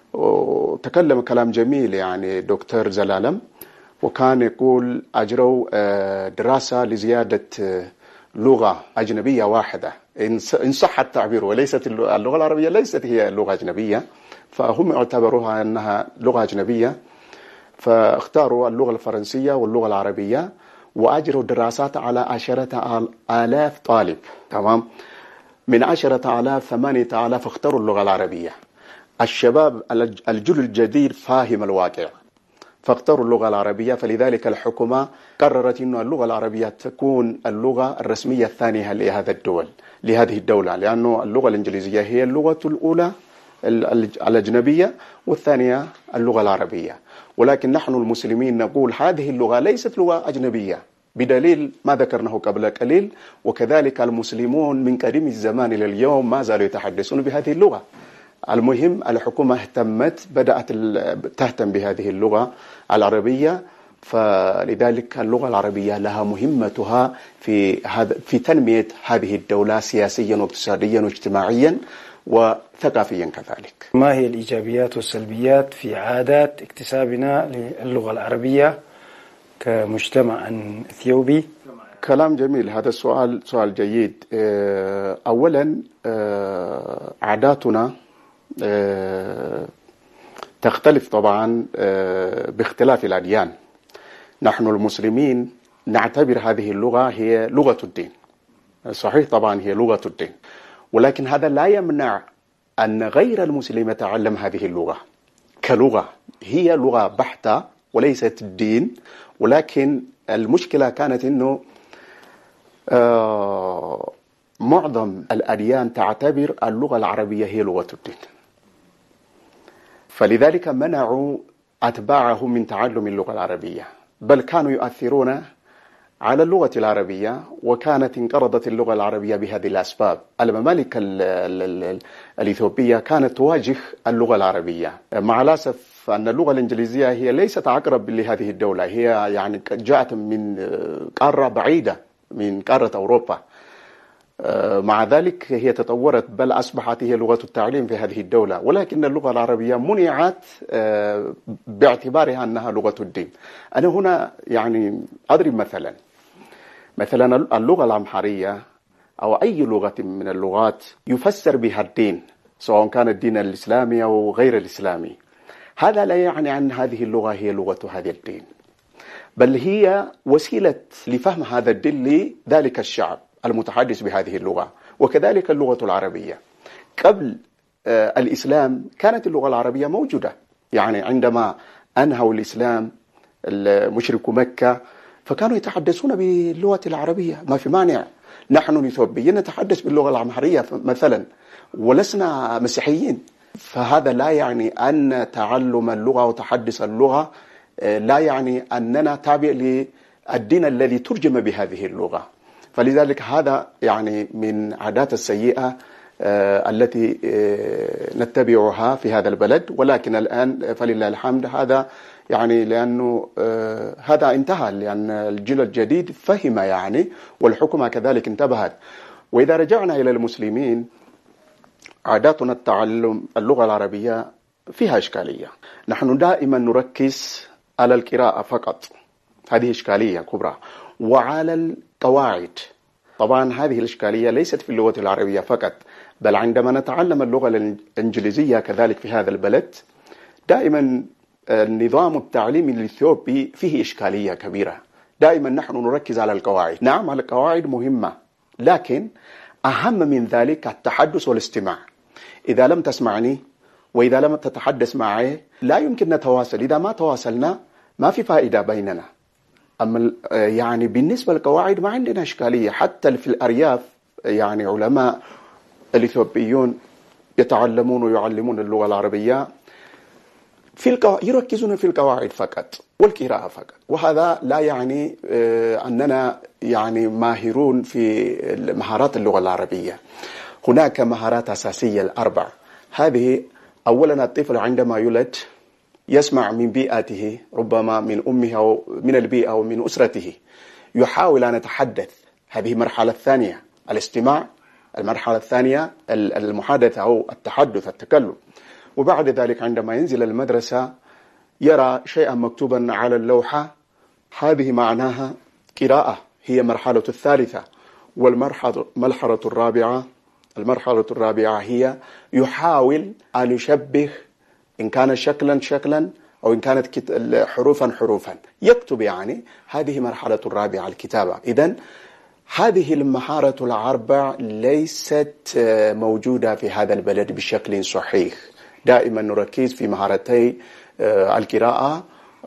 Speaker 9: وتكلم كلام جميل يعني دكتور زلالم، وكان يقول أجروا دراسة لزيادة لغة أجنبية واحدة إن صح التعبير، وليست اللغة العربية ليست هي لغة أجنبية، فهم اعتبروها أنها لغة أجنبية، فاختاروا اللغة الفرنسية واللغة العربية وأجروا دراسات على عشرة آلاف طالب. تمام، من عشرة آلاف ثمانية آلاف اختاروا اللغة العربية. الشباب الجيل الجديد فاهم الواقع فاختاروا اللغة العربية. فلذلك الحكومة قررت أن اللغة العربية تكون اللغة الرسمية الثانية لهذا الدول لهذه الدولة، لأنه اللغة الإنجليزية هي اللغة الأولى الأجنبية والثانية اللغة العربية. ولكن نحن المسلمين نقول هذه اللغة ليست لغة أجنبية بدليل ما ذكرناه قبل قليل. وكذلك المسلمون من قديم الزمان إلى اليوم ما زالوا يتحدثون بهذه اللغة. المهم الحكومة اهتمت، بدأت تهتم بهذه اللغة العربية. فلذلك اللغة العربية لها مهمتها في هذا في تنمية هذه الدولة سياسيا واقتصاديا واجتماعيا وثقافيا كذلك.
Speaker 8: ما هي الإيجابيات والسلبيات في عادات اكتسابنا للغة العربية كمجتمع اثيوبي؟
Speaker 9: كلام جميل، هذا السؤال سؤال جيد. أولا عاداتنا تختلف طبعا باختلاف الأديان. نحن المسلمين نعتبر هذه اللغة هي لغة الدين، صحيح طبعا هي لغة الدين، ولكن هذا لا يمنع أن غير المسلم يتعلم هذه اللغة كلغة، هي لغة بحتة وليست الدين. ولكن المشكلة كانت أنه آه معظم الأديان تعتبر اللغة العربية هي لغة الدين، فلذلك منعوا أتباعهم من تعلم اللغة العربية، بل كانوا يؤثرون على اللغة العربية، وكانت انقرضت اللغة العربية بهذه الأسباب. الممالك الإثيوبية كانت تواجه اللغة العربية، مع الأسف أن اللغة الإنجليزية هي ليست أقرب لهذه الدولة، هي يعني جاءت من قارة بعيدة من قارة أوروبا. مع ذلك هي تطورت، بل أصبحت هي لغة التعليم في هذه الدولة، ولكن اللغة العربية منعت باعتبارها أنها لغة الدين. أنا هنا يعني أضرب مثلا مثلا اللغة الأمحارية أو أي لغة من اللغات يفسر بها الدين، سواء كان الدين الإسلامي أو غير الإسلامي. هذا لا يعني أن هذه اللغة هي لغة هذا الدين، بل هي وسيلة لفهم هذا الدين لذلك الشعب المتحدث بهذه اللغة. وكذلك اللغة العربية قبل الإسلام كانت اللغة العربية موجودة، يعني عندما أنهوا الإسلام مشركو مكة فكانوا يتحدثون باللغة العربية، ما في مانع. نحن الإثيوبيين نتحدث باللغة الأمهرية مثلا ولسنا مسيحيين، فهذا لا يعني أن تعلم اللغة وتحدث اللغة لا يعني أننا تابع للدين الذي ترجم بهذه اللغة. فلذلك هذا يعني من عادات السيئة التي نتبعها في هذا البلد. ولكن الآن فلله الحمد هذا يعني لأنه هذا انتهى، لأن الجيل الجديد فهم يعني، والحكومة كذلك انتبهت. وإذا رجعنا إلى المسلمين عاداتنا التعلم اللغة العربية فيها إشكالية. نحن دائما نركز على القراءة فقط، هذه إشكالية كبرى، وعلى القواعد. طبعا هذه الإشكالية ليست في اللغة العربية فقط، بل عندما نتعلم اللغة الإنجليزية كذلك في هذا البلد دائما النظام التعليمي الإثيوبي فيه إشكالية كبيرة. دائما نحن نركز على القواعد. نعم على القواعد مهمة، لكن أهم من ذلك التحدث والاستماع. إذا لم تسمعني وإذا لم تتحدث معي لا يمكن نتواصل. إذا ما تواصلنا ما في فائدة بيننا. أما يعني بالنسبة للقواعد ما عندنا إشكالية. حتى في الأرياف يعني علماء الإثيوبيون يتعلمون ويعلمون اللغة العربية في القو... يركزون في القواعد فقط والقراءة فقط، وهذا لا يعني أننا يعني ماهرون في مهارات اللغة العربية. هناك مهارات أساسية الأربع. هذه أولا الطفل عندما يولد يسمع من بيئته، ربما من أمه أو من البيئة أو من أسرته، يحاول أن يتحدث. هذه المرحلة الثانية الاستماع. المرحلة الثانية المحادثة أو التحدث التكلم. وبعد ذلك عندما ينزل المدرسة يرى شيئا مكتوبا على اللوحة، هذه معناها قراءة، هي مرحلة الثالثة. والمرحلة المرحلة الرابعة المرحلة الرابعة هي يحاول أن يشبه إن كان شكلا شكلا أو إن كانت حروفا حروفا، يكتب. يعني هذه مرحلة الرابعة الكتابة. إذن هذه المهارة الأربع ليست موجودة في هذا البلد بشكل صحيح. دائما نركز في مهارتي القراءة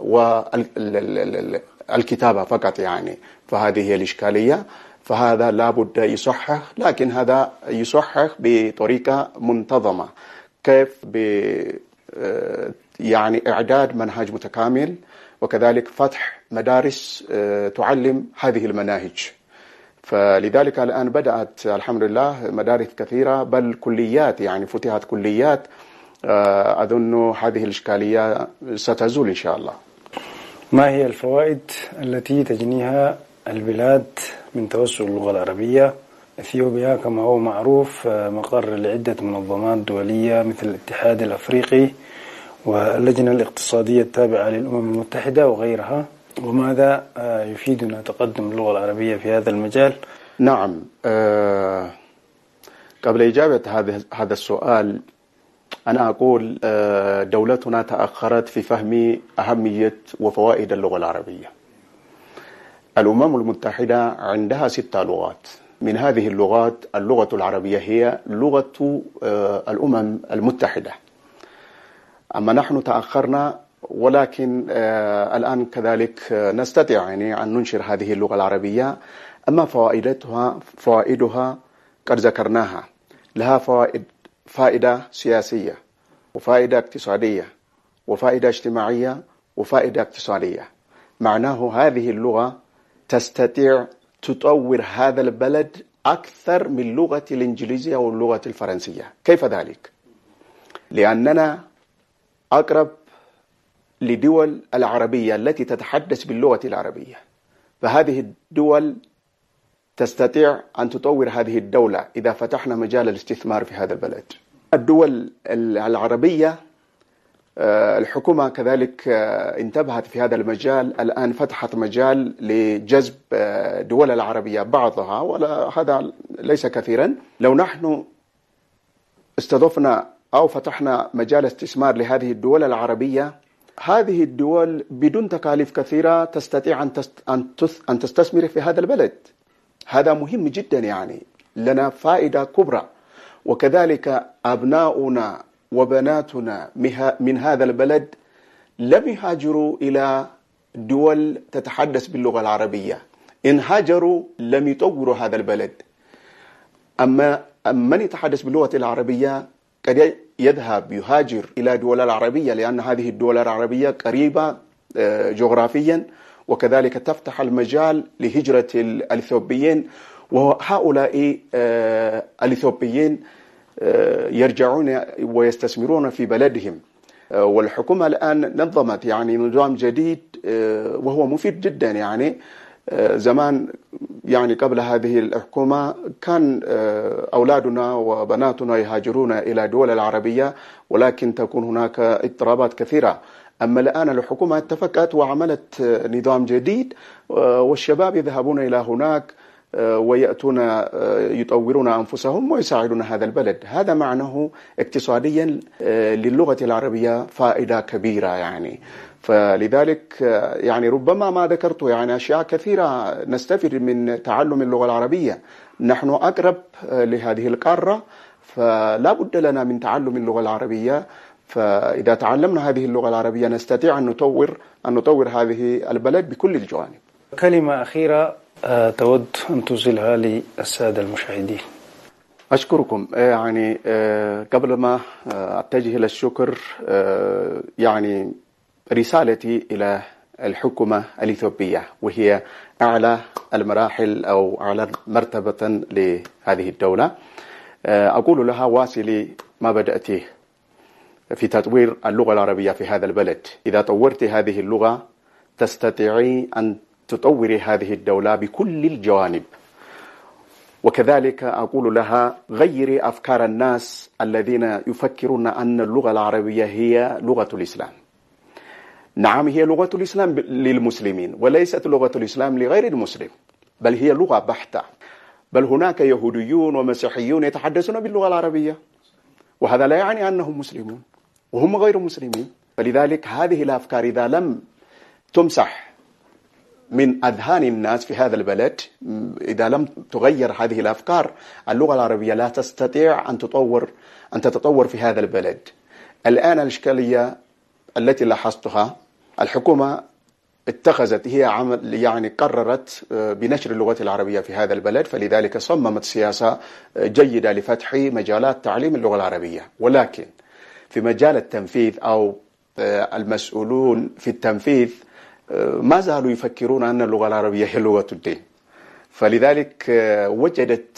Speaker 9: والكتابة فقط يعني. فهذه هي الإشكالية. فهذا لابد يصحح، لكن هذا يصحح بطريقة منتظمة. كيف؟ ب يعني إعداد منهج متكامل، وكذلك فتح مدارس تعلم هذه المناهج. فلذلك الآن بدأت الحمد لله مدارس كثيرة، بل كليات، يعني فتحت كليات. أظن هذه الإشكالية ستزول إن شاء الله.
Speaker 8: ما هي الفوائد التي تجنيها البلاد من توسع اللغة العربية؟ إثيوبيا كما هو معروف مقر لعدة منظمات دولية مثل الاتحاد الأفريقي واللجنة الاقتصادية التابعة للأمم المتحدة وغيرها. وماذا يفيدنا تقدم اللغة العربية في هذا المجال؟
Speaker 9: نعم، أه قبل إجابة هذا هذا السؤال أنا أقول أه دولتنا تأخرت في فهم أهمية وفوائد اللغة العربية. الأمم المتحدة عندها ست لغات. من هذه اللغات اللغة العربية هي لغة أه الأمم المتحدة. أما نحن تأخرنا، ولكن آه الآن كذلك آه نستطيع يعني أن ننشر هذه اللغة العربية. أما فوائدها فوائدها قد ذكرناها. لها فوائد فائدة سياسية، وفائدة اقتصادية، وفائدة اجتماعية، وفائدة اقتصادية. معناه هذه اللغة تستطيع تطور هذا البلد أكثر من لغة الإنجليزية أو اللغة الفرنسية. كيف ذلك؟ لأننا أقرب لدول العربية التي تتحدث باللغة العربية، فهذه الدول تستطيع أن تطور هذه الدولة إذا فتحنا مجال الاستثمار في هذا البلد. الدول العربية الحكومة كذلك انتبهت في هذا المجال. الآن فتحت مجال لجذب دول العربية بعضها، وهذا ليس كثيرا. لو نحن استضفنا أو فتحنا مجال استثمار لهذه الدول العربية هذه الدول بدون تكاليف كثيرة تستطيع أن تستثمر في هذا البلد. هذا مهم جدا، يعني لنا فائدة كبرى. وكذلك أبناؤنا وبناتنا من هذا البلد لم يهاجروا إلى دول تتحدث باللغة العربية، إن هاجروا لم يطوروا هذا البلد. أما من يتحدث باللغة العربية قد يذهب يهاجر إلى دول العربية، لأن هذه الدول العربية قريبة جغرافيا، وكذلك تفتح المجال لهجرة الإثيوبيين، وهؤلاء الإثيوبيين يرجعون ويستثمرون في بلدهم. والحكومة الآن نظمت يعني نظام جديد وهو مفيد جدا. يعني زمان يعني قبل هذه الحكومة كان أولادنا وبناتنا يهاجرون إلى دول العربية، ولكن تكون هناك اضطرابات كثيرة. أما الآن الحكومة اتفقت وعملت نظام جديد، والشباب يذهبون إلى هناك ويأتون يطورون أنفسهم ويساعدون هذا البلد. هذا معناه اقتصاديا للغة العربية فائدة كبيرة يعني. فلذلك يعني ربما ما ذكرت يعني أشياء كثيرة نستفيد من تعلم اللغة العربية. نحن أقرب لهذه القارة، فلا بد لنا من تعلم اللغة العربية. فإذا تعلمنا هذه اللغة العربية نستطيع أن نطور أن نطور هذه البلد بكل الجوانب.
Speaker 8: كلمة أخيرة تود أن توصلها للسادة المشاهدين.
Speaker 9: أشكركم. يعني قبل ما أتجه إلى الشكر، يعني رسالتي إلى الحكومة الإثيوبية، وهي أعلى المراحل أو أعلى مرتبة لهذه الدولة، أقول لها واصلي ما بدأته في تطوير اللغة العربية في هذا البلد. إذا طورت هذه اللغة تستطيعي أن تطوري هذه الدولة بكل الجوانب. وكذلك أقول لها غيري أفكار الناس الذين يفكرون أن اللغة العربية هي لغة الإسلام. نعم، هي لغة الإسلام للمسلمين، وليست لغة الإسلام لغير المسلم، بل هي لغة بحتة. بل هناك يهوديون ومسيحيون يتحدثون باللغة العربية، وهذا لا يعني أنهم مسلمون وهم غير مسلمين. فلذلك هذه الأفكار إذا لم تمسح من أذهان الناس في هذا البلد، إذا لم تغير هذه الأفكار، اللغة العربية لا تستطيع أن تطور أن تتطور في هذا البلد. الآن الإشكالية التي لاحظتها، الحكومة اتخذت هي عمل يعني قررت بنشر اللغة العربية في هذا البلد، فلذلك صممت سياسة جيدة لفتح مجالات تعليم اللغة العربية. ولكن في مجال التنفيذ أو المسؤولون في التنفيذ ما زالوا يفكرون أن اللغة العربية هي لغة الدين. فلذلك وجدت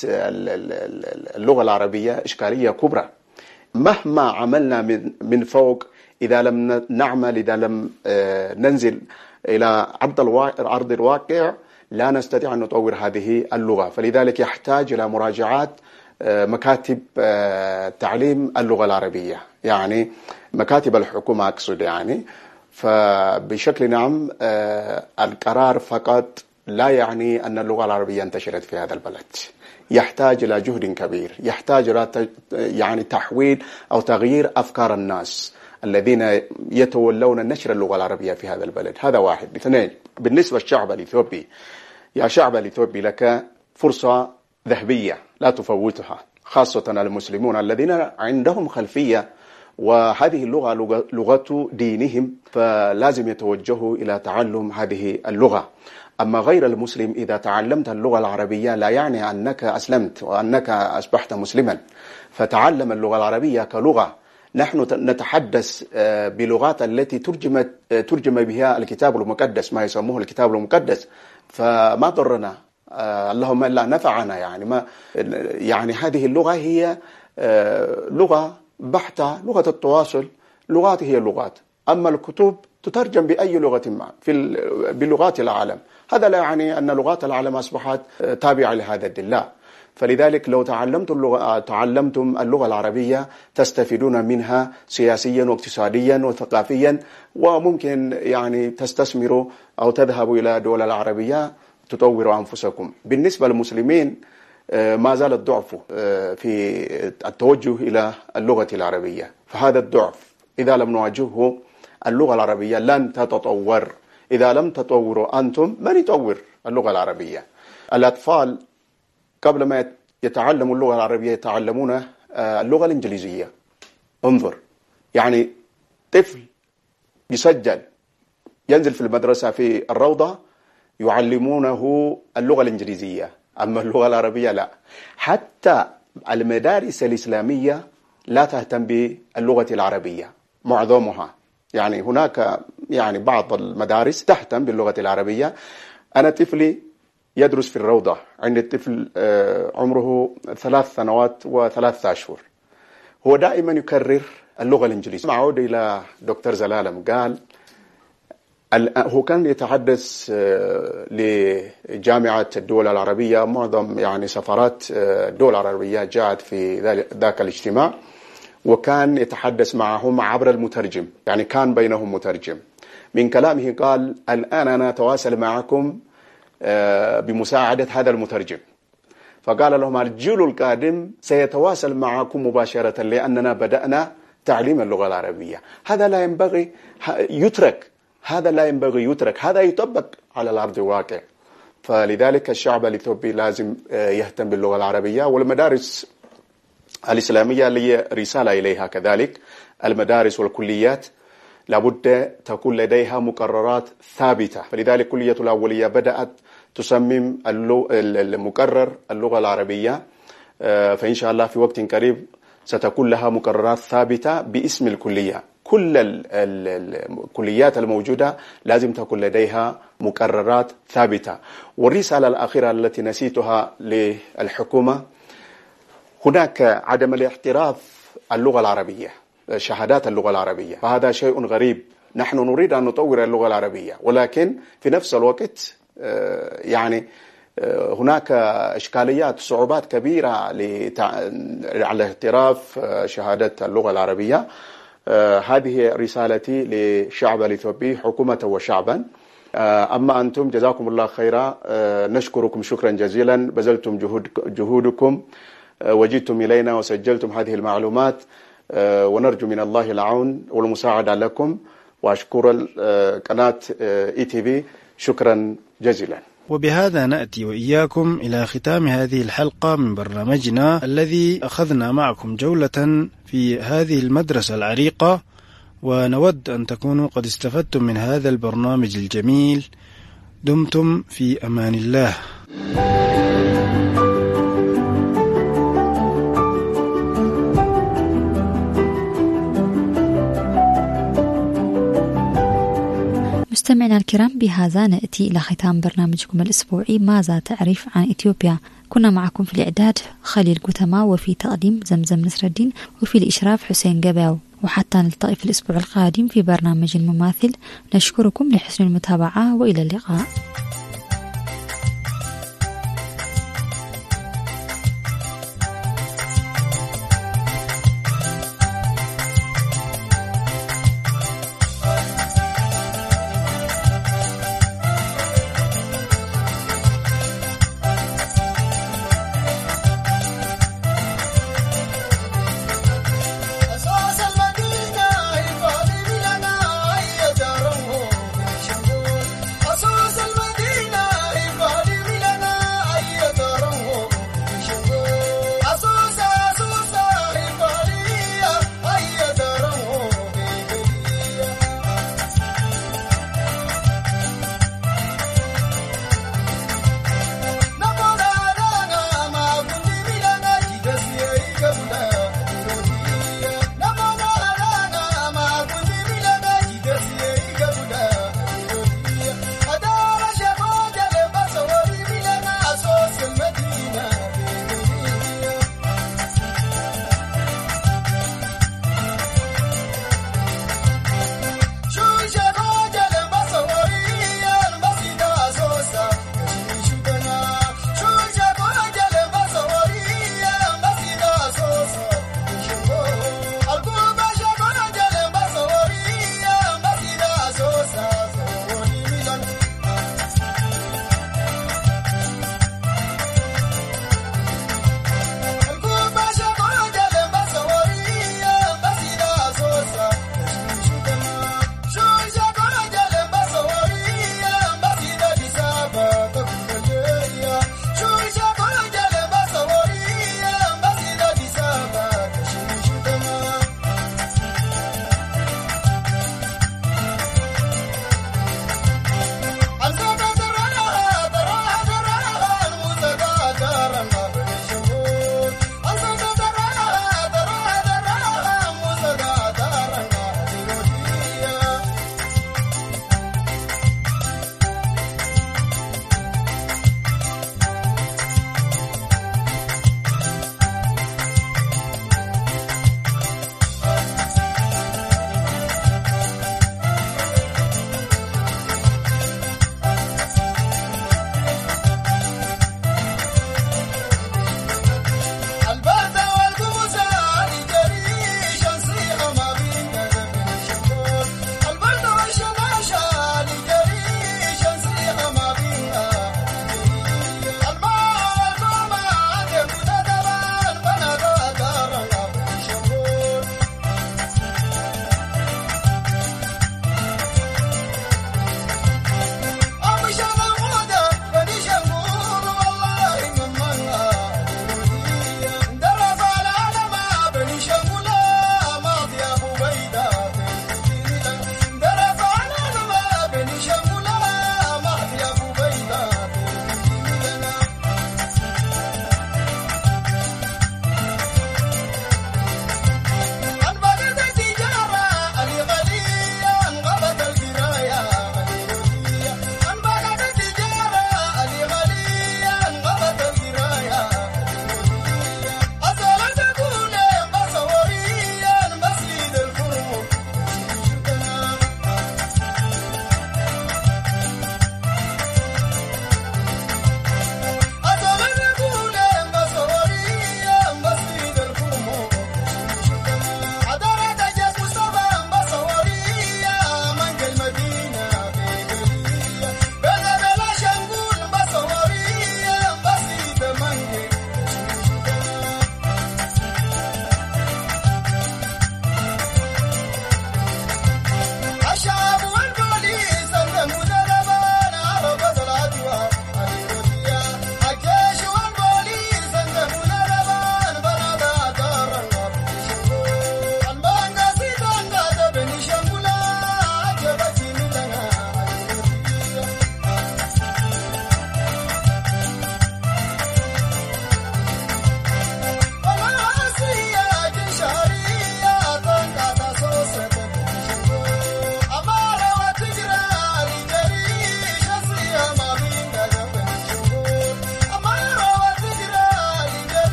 Speaker 9: اللغة العربية إشكالية كبرى. مهما عملنا من من فوق، إذا لم نعمل، إذا لم ننزل إلى أرض الواقع، لا نستطيع أن نطور هذه اللغة. فلذلك يحتاج إلى مراجعات مكاتب تعليم اللغة العربية، يعني مكاتب الحكومة أقصد. يعني فبشكل نعم القرار فقط لا يعني أن اللغة العربية انتشرت في هذا البلد. يحتاج إلى جهد كبير، يحتاج إلى يعني تحويل أو تغيير أفكار الناس الذين يتولون نشر اللغة العربية في هذا البلد. هذا واحد. اثنين، بالنسبة للشعب الإثيوبي، يا شعب الإثيوبي لك فرصة ذهبية لا تفوتها، خاصة المسلمون الذين عندهم خلفية وهذه اللغة لغة دينهم، فلازم يتوجهوا إلى تعلم هذه اللغة. أما غير المسلم، إذا تعلمت اللغة العربية لا يعني أنك أسلمت وأنك أصبحت مسلما، فتعلم اللغة العربية كلغة. نحن نتحدث بلغات التي ترجمت ترجم بها الكتاب المقدس، ما يسموه الكتاب المقدس، فما ضرنا اللهم إلا نفعنا. يعني ما يعني هذه اللغة هي لغة بحتة، لغة التواصل. لغات هي لغات، أما الكتب تترجم بأي لغة ما في بلغات العالم. هذا لا يعني أن لغات العالم أصبحت تابعة لهذا الدين، لا. فلذلك لو تعلمتم اللغة تعلمتم اللغة العربية تستفيدون منها سياسيا واقتصاديا وثقافيا، وممكن يعني تستثمروا أو تذهبوا إلى دول العربية تطوروا أنفسكم. بالنسبة للمسلمين ما زال الضعف في التوجه إلى اللغة العربية، فهذا الضعف إذا لم نواجهه اللغة العربية لن تتطور إذا لم تطوروا أنتم. من يطور اللغة العربية؟ الأطفال قبل ما يتعلموا اللغة العربية يتعلمون اللغة الإنجليزية. انظر، يعني طفل يسجل ينزل في المدرسة في الروضة يعلمونه اللغة الإنجليزية، أما اللغة العربية لا. حتى المدارس الإسلامية لا تهتم باللغة العربية معظمها، يعني هناك يعني بعض المدارس تهتم باللغة العربية. أنا طفلي يدرس في الروضة، عندي طفل عمره ثلاث سنوات وثلاثة أشهر، هو دائما يكرر اللغة الإنجليزية. معود إلى دكتور زلالم قال هو كان يتحدث لجامعة الدول العربية، معظم يعني سفارات الدول العربية جاءت في ذاك الاجتماع، وكان يتحدث معهم عبر المترجم، يعني كان بينهم مترجم. من كلامه قال الآن أنا أتواصل معكم بمساعدة هذا المترجم، فقال لهم الجيل القادم سيتواصل معكم مباشرة لأننا بدأنا تعليم اللغة العربية. هذا لا ينبغي يترك، هذا لا ينبغي يترك، هذا يطبق على الأرض الواقع. فلذلك الشعب الإثيوبي لازم يهتم باللغة العربية، والمدارس الإسلامية لي رسالة إليها كذلك. المدارس والكليات لابد تكون لديها مقررات ثابتة، فلذلك كلية الأولية بدأت تصمم المقرر اللغة العربية، فإن شاء الله في وقت قريب ستكون لها مقررات ثابتة باسم الكلية. كل الكليات الموجودة لازم تكون لديها مقررات ثابتة. والرسالة الأخيرة التي نسيتها للحكومة، هناك عدم الاحتراف اللغة العربية، شهادات اللغة العربية، فهذا شيء غريب. نحن نريد أن نطور اللغة العربية، ولكن في نفس الوقت يعني هناك إشكاليات، صعوبات كبيرة على احتراف شهادة اللغة العربية. هذه رسالتي للشعب الإثيوبي حكومة وشعبا. أما أنتم جزاكم الله خيرا، نشكركم شكرا جزيلا، بذلتم جهود جهودكم وجئتم إلينا وسجلتم هذه المعلومات، ونرجو من الله العون والمساعدة لكم. وأشكر قناة إي تي في شكرا جزيلا.
Speaker 8: وبهذا نأتي وإياكم إلى ختام هذه الحلقة من برنامجنا الذي أخذنا معكم جولة في هذه المدرسة العريقة، ونود أن تكونوا قد استفدتم من هذا البرنامج الجميل. دمتم في أمان الله.
Speaker 7: مستمعينا الكرام، بهذا نأتي إلى ختام برنامجكم الأسبوعي ماذا تعرف عن إثيوبيا. كنا معكم في الإعداد خليل قتما، وفي تقديم زمزم نصر الدين، وفي الإشراف حسين قباو. وحتى نلتقي في الأسبوع القادم في برنامج مماثل، نشكركم لحسن المتابعة وإلى اللقاء.
Speaker 10: أصوص المدينة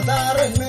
Speaker 10: دارن